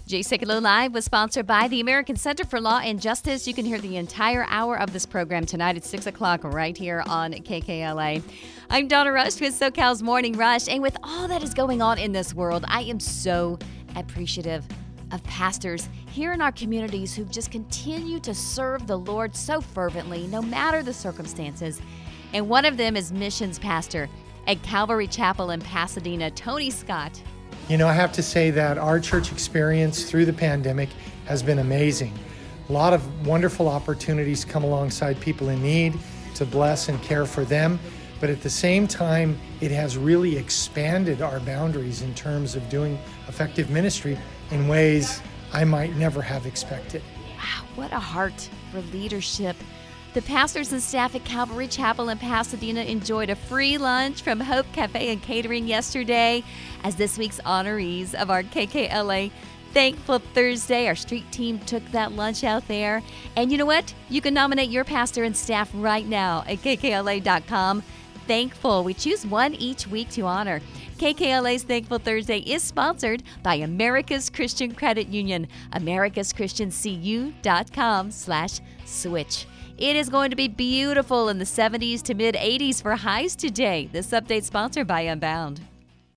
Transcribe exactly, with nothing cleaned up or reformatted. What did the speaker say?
J Secular Live was sponsored by the American Center for Law and Justice. You can hear the entire hour of this program tonight at six o'clock right here on K K L A. I'm Donna Rush with SoCal's Morning Rush, and with all that is going on in this world, I am so appreciative of pastors here in our communities who just continue to serve the Lord so fervently, no matter the circumstances. And one of them is missions pastor at Calvary Chapel in Pasadena, Tony Scott. You know, I have to say that our church experience through the pandemic has been amazing. A lot of wonderful opportunities come alongside people in need to bless and care for them. But at the same time, it has really expanded our boundaries in terms of doing effective ministry in ways I might never have expected. Wow, what a heart for leadership. The pastors and staff at Calvary Chapel in Pasadena enjoyed a free lunch from Hope Cafe and Catering yesterday as this week's honorees of our K K L A Thankful Thursday. Our street team took that lunch out there. And you know what? You can nominate your pastor and staff right now at K K L A dot com. Thankful. We choose one each week to honor. K K L A's Thankful Thursday is sponsored by America's Christian Credit Union. Americas Christian C U dot com slash switch. It is going to be beautiful in the seventies to mid eighties for highs today. This update sponsored by Unbound.